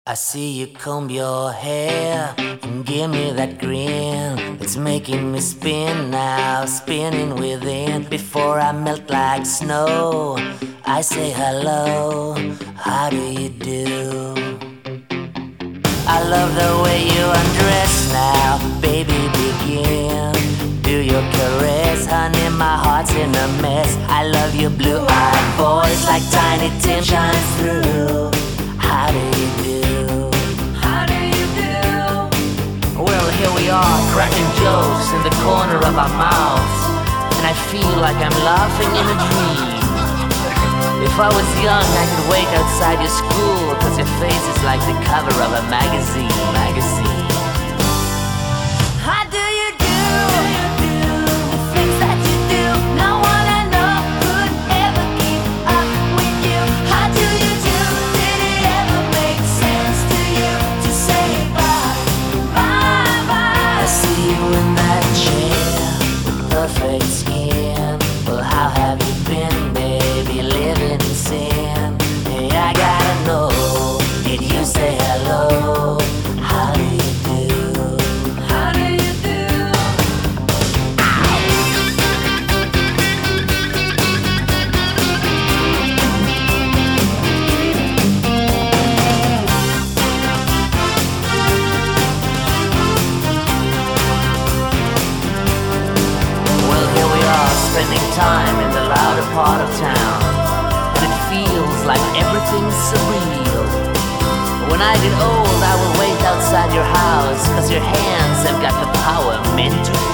I see you comb your hair and give me that grin. It's making me spin now, spinning within. Before I melt like snow, I say hello, how do you do? I love the way you undress now, baby, begin. Do your caress, honey, my heart's in a mess. I love your blue-eyed voice like Tiny Tim shines through. How do you do? How do you do? Well, here we are, cracking jokes in the corner of our mouths, and I feel like I'm laughing in a dream. If I was young, I could wait outside your school, 'cause your face is like the cover of a magazine. How do you do? The things that you do, no one I know could ever keep up with you. How do you do? Did it ever make sense to you to say bye, bye, bye? I see you in that chair with perfect skin. Well, how have you been, baby, living in sin? Hey, I gotta know, did you say hello? How do you do? How do you do? Well, here we are, spending time in the louder part of town, and it feels like everything's surreal. When I get old, I will wait outside your house, 'cause your hands have got the power meant to